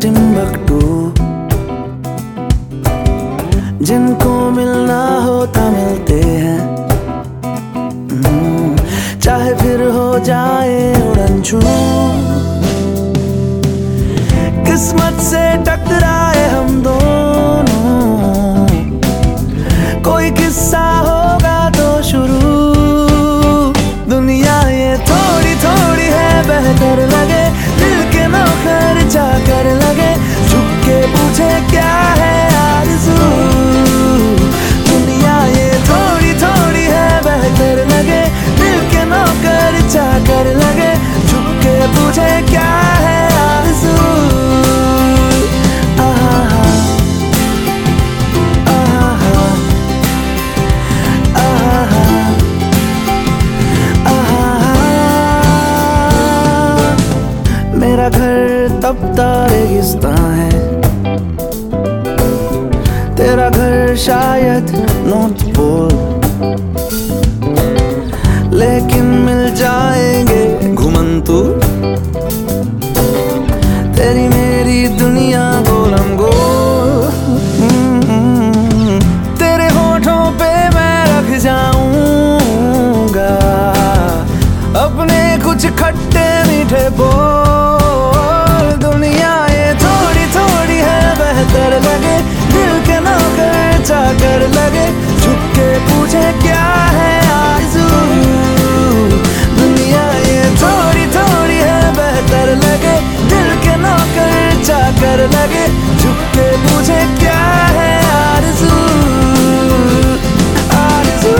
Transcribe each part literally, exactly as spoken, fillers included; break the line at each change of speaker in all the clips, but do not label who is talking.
Timbuktu, जिनको मिलना होता मिलते हैं। चाहे फिर हो जाए उड़नछू, किस्मत से टकराए हम दोनों, कोई किस्सा होगा तो शुरू। दुनिया ये थोड़ी थोड़ी है बेहतर लगे, दिल के नौकर चाकर लगे, झुक के पूछे क्या है आरज़ू। दुनिया ये थोड़ी थोड़ी है बेहतर लगे, दिल के नौकर चाकर लगे, झुक के पूछे क्या है आरज़ू। मेरा घर तपता रेगिस्तान है, तेरा घर शायद नॉर्थ पोल, लेकिन मिल जाएंगे घुमंतू। तेरी मेरी दुनिया गोलम गोल, तेरे होठों पे मैं रख जाऊंगा अपने कुछ खट्टे मीठे बोल। दुनिया ये थोड़ी थोड़ी है बेहतर लगे, दिल के नौकर चाकर लगे, झुक के पूछे क्या है आरज़ू। दुनिया ये थोड़ी थोड़ी है बेहतर लगे, दिल के नौकर चाकर लगे, झुक के पूछे क्या है आरज़ू। आरज़ू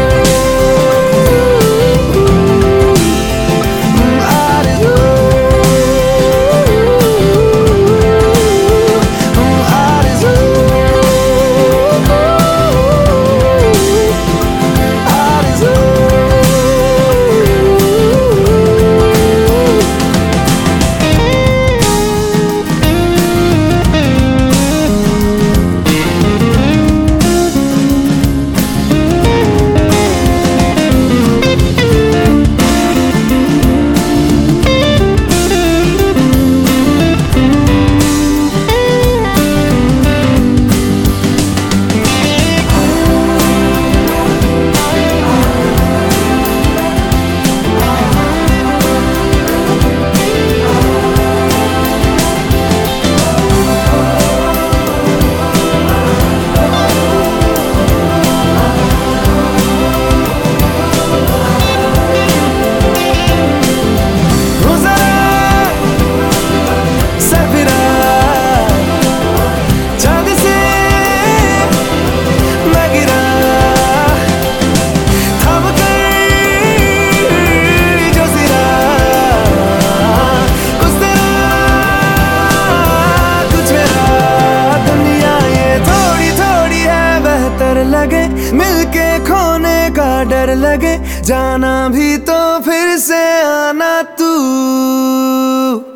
लगे, मिलके खोने का डर लगे, जाना भी तो फिर से आना तू।